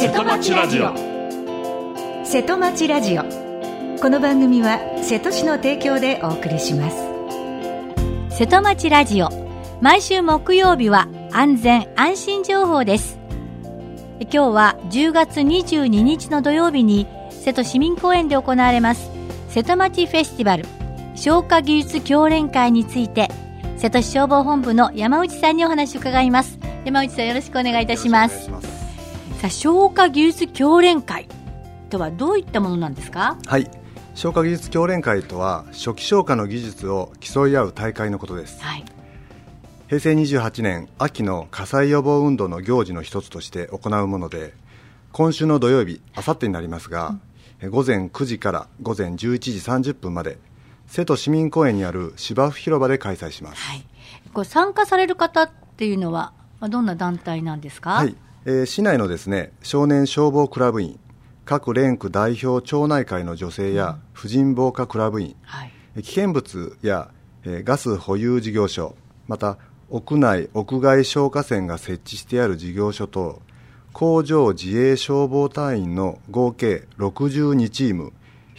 瀬戸町ラジオ。 瀬戸町ラジオ。この番組は瀬戸市の提供でお送りします。 瀬戸町ラジオ、毎週木曜日は安全安心情報です。今日は10月22日の土曜日に瀬戸市民公園で行われます瀬戸町フェスティバル消火技術教練会について、瀬戸市消防本部の山内さんにお話を伺います。山内さん、よろしくお願いいたします。さあ、消火技術教練会とはどういったものなんですか？ はい、消火技術教練会とは初期消火の技術を競い合う大会のことです。 はい、 平成28年秋の火災予防運動の行事の一つとして行うもので、今週の土曜日、あさってになりますが、午前9時から午前11時30分まで瀬戸市民公園にある芝生広場で開催します。 はい、これ参加される方っていうのはどんな団体なんですか？ はい、市内のですね、少年消防クラブ員、各連区代表町内会の女性や婦人防火クラブ員、 はい、 危険物や、ガス保有事業所、また屋内屋外消火栓が設置してある事業所と工場自衛消防隊員の合計62チーム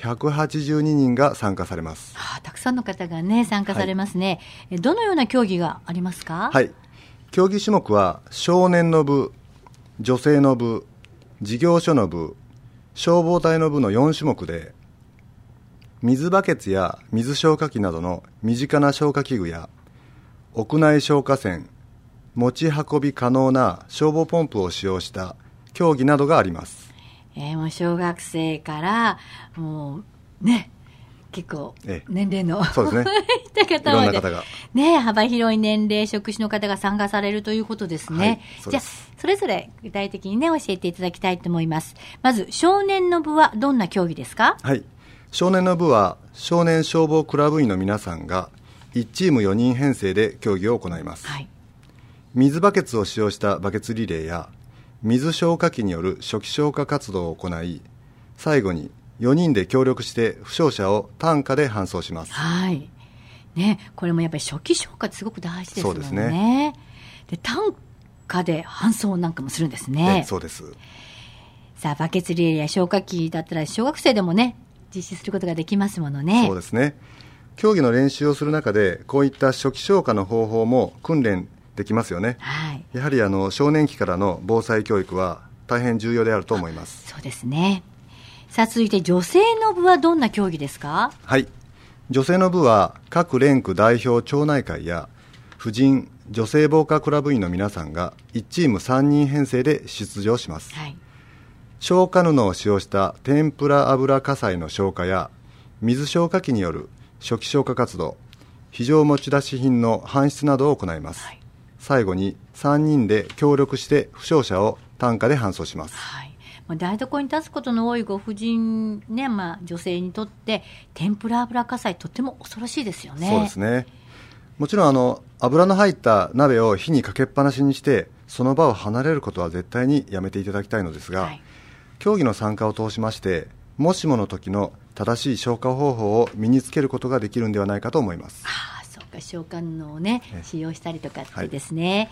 182人が参加されます。 たくさんの方がね、参加されますね。はい、どのような競技がありますか？ はい、競技種目は少年の部、女性の部、事業所の部、消防隊の部の4種目で、水バケツや水消火器などの身近な消火器具や屋内消火栓、持ち運び可能な消防ポンプを使用した競技などがあります。 もう小学生からもうね、結構年齢のそうですねい方まで、 いろんな方が、 ね、幅広い年齢職種の方が参加されるということですね。はい、じゃあそれぞれ具体的にね、教えていただきたいと思います。まず少年の部はどんな競技ですか？ はい、少年の部は少年消防クラブ員の皆さんが1チーム4人編成で競技を行います。 はい、 水バケツを使用したバケツリレーや水消火器による初期消火活動を行い、最後に4人で協力して負傷者を担架で搬送します。 はい、ね、これもやっぱり初期消火ってすごく大事ですもんね。 そうですね。 で、担架で搬送なんかもするんですね。 そうです。 さあ、バケツリレーや消火器だったら小学生でもね、実施することができますものね。 そうですね。競技の練習をする中でこういった初期消火の方法も訓練できますよね。 はい、 やはり少年期からの防災教育は大変重要であると思います。 そうですね。さあ、続いて女性の部はどんな競技ですか？ はい、女性の部は各連区代表町内会や婦人女性防火クラブ員の皆さんが1チーム3人編成で出場します。 はい、 消火布を使用した天ぷら油火災の消火や水消火器による初期消火活動、非常持ち出し品の搬出などを行います。はい、最後に3人で協力して負傷者を担架で搬送します。 はい、台所に立つことの多いご婦人、ね、女性にとって天ぷら油火災、とても恐ろしいですよね。 そうですね。もちろん油の入った鍋を火にかけっぱなしにしてその場を離れることは絶対にやめていただきたいのですが、はい、競技の参加を通しましてもしもの時の正しい消火方法を身につけることができるんではないかと思います。 そうか、消火布をね、使用したりとかってですね。はい、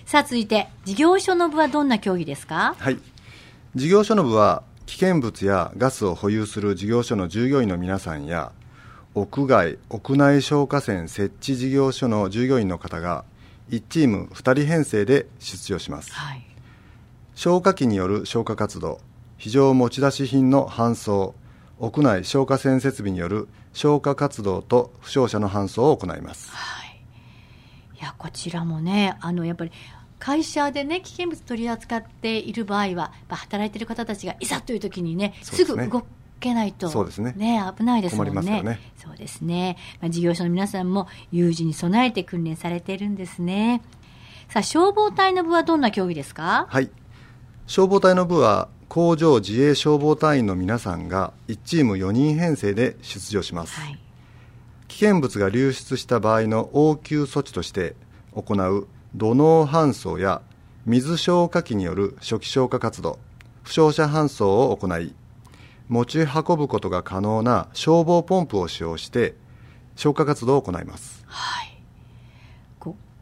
さあ、続いて事業所の部はどんな競技ですか？ はい、事業所の部は危険物やガスを保有する事業所の従業員の皆さんや屋外屋内消火栓設置事業所の従業員の方が1チーム2人編成で出場します。 はい、 消火器による消火活動、非常持ち出し品の搬送、屋内消火栓設備による消火活動と負傷者の搬送を行います。 はい、いや、こちらもね、やっぱり会社でね、危険物取り扱っている場合は働いている方たちがいざという時にね、すぐ動けないと、 そうですね、 危ないですもんね。 困りますからね。 そうですね。事業所の皆さんも有事に備えて訓練されているんですね。さあ、消防隊の部はどんな競技ですか？ はい、消防隊の部は工場自衛消防隊員の皆さんが1チーム4人編成で出場します。はい、危険物が流出した場合の応急措置として行う土のう搬送や水消火器による初期消火活動、負傷者搬送を行い、持ち運ぶことが可能な消防ポンプを使用して消火活動を行います。 はい、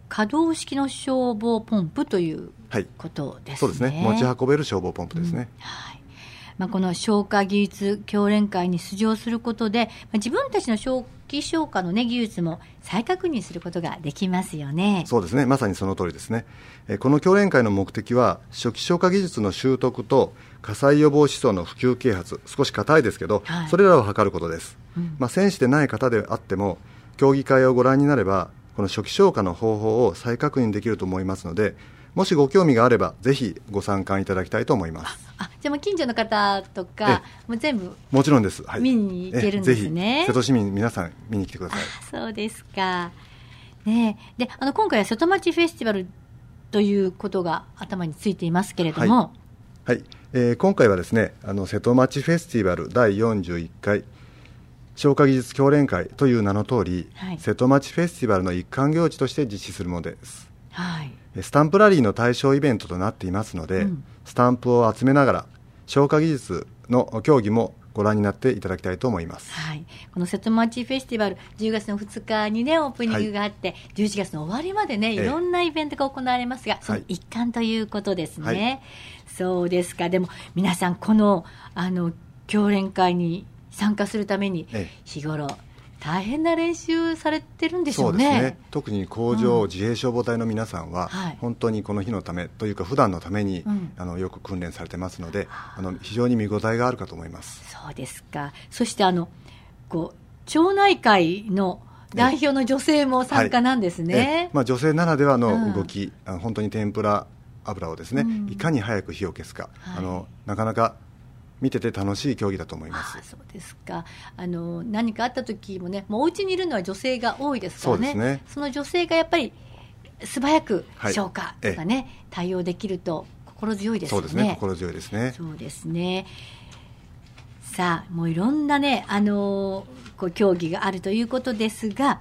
可動式の消防ポンプということですね。 そうですね。持ち運べる消防ポンプですね。 はい。この消火技術教練会に出場することで、自分たちの初期消火の、技術も再確認することができますよね。 そうですね。まさにその通りですね。この教練会の目的は、初期消火技術の習得と火災予防思想の普及啓発、少し硬いですけど、それらを図ることです。選手でない方であっても、競技会をご覧になれば、この初期消火の方法を再確認できると思いますので、もしご興味があればぜひご参加いただきたいと思います。 じゃあもう近所の方とかもう全部もちろんです、はい、 見に行けるんですね。 ぜひ瀬戸市民皆さん見に来てください。 そうですか、ね、で今回は瀬戸町フェスティバルということが頭についていますけれども、 はいはい、今回はですね瀬戸町フェスティバル第41回消火技術教練会という名の通り、瀬戸町フェスティバルの一環行事として実施するものです。スタンプラリーの対象イベントとなっていますので、スタンプを集めながら消火技術の競技もご覧になっていただきたいと思います。 この瀬戸町フェスティバル10月の2日にねオープニングがあって、11月の終わりまでねいろんなイベントが行われますが、その一環ということですね。そうですか。でも皆さんこの教練会に参加するために日頃大変な練習されてるんでしょうね。 そうですね。特に工場、自衛消防隊の皆さんは、本当にこの日のためというか普段のために、よく訓練されてますので非常に見応えがあるかと思います。 そうですか。そして町内会の代表の女性も参加なんですね。 女性ならではの動き、本当に天ぷら油をですね、いかに早く火を消すか、なかなか見てて楽しい競技だと思います。 そうですか。何かあった時もね、もうお家にいるのは女性が多いですからね。 そうですね。 その女性がやっぱり素早く消火とかね、対応できると心強いですよね。 そうですね。心強いですね。 そうですね。さあもういろんなね競技があるということですが、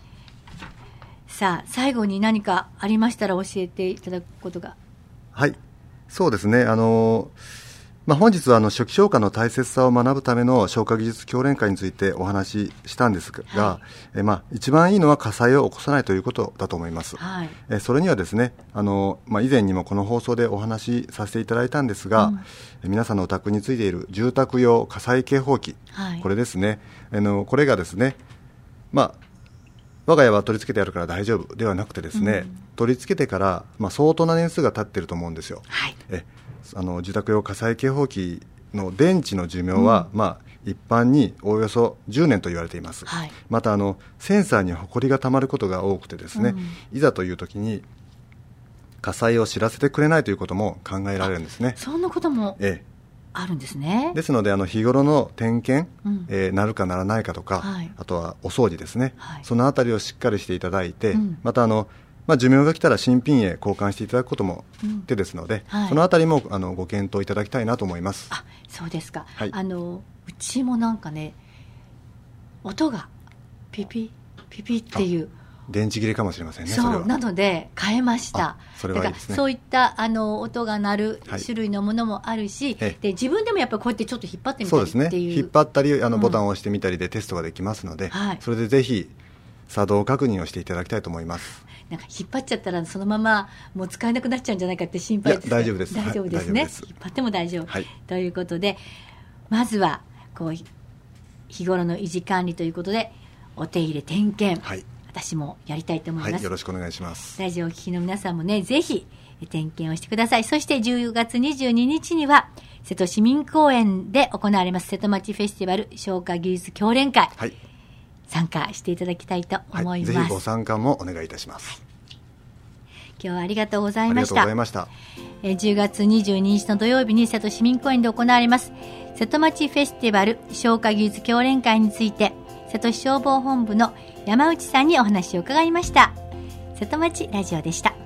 さあ最後に何かありましたら教えていただくことが。はい。 そうですね。本日は初期消火の大切さを学ぶための消火技術教練会についてお話ししたんですが、一番いいのは火災を起こさないということだと思います。それにはですね、以前にもこの放送でお話しさせていただいたんですが、皆さんのお宅についている住宅用火災警報器、これですね、これがですね、我が家は取り付けてあるから大丈夫ではなくてですね、取り付けてから、相当な年数が経っていると思うんですよ。住宅用火災警報器の電池の寿命は、一般におよそ10年と言われています。またセンサーにホコリがたまることが多くてですね、いざという時に火災を知らせてくれないということも考えられるんですね。 そんなこともあるんですね。 ですので日頃の点検、なるかならないかとか、あとはお掃除ですね、そのあたりをしっかりしていただいて、また寿命が来たら新品へ交換していただくことも手ですので、そのあたりもご検討いただきたいなと思います。 そうですか。うちもなんかね音がピピピピっていう電池切れかもしれませんね。 そうなので変えました。 それはいいですね。 だからそういった音が鳴る種類のものもあるし、で自分でもやっぱりこうやってちょっと引っ張ってみたりっていう。そうですね。 引っ張ったりボタンを押してみたりでテストができますので、それでぜひ作動確認をしていただきたいと思います。 なんか引っ張っちゃったらそのままもう使えなくなっちゃうんじゃないかって心配です。 大丈夫です。 大丈夫ですね。引っ張っても大丈夫、ということで、まずは日頃の維持管理ということでお手入れ点検、私もやりたいと思います。 よろしくお願いします。 ラジオをお聞きの皆さんもねぜひ点検をしてください。そして10月22日には瀬戸市民公園で行われます瀬戸町フェスティバル消火技術教練会、参加していただきたいと思います。 ぜひご参加もお願いいたします。 今日はありがとうございました。 ありがとうございました。 10月22日の土曜日に瀬戸市民公園で行われます瀬戸町フェスティバル消火技術教練会について瀬戸市消防本部の山内さんにお話を伺いました。瀬戸町ラジオでした。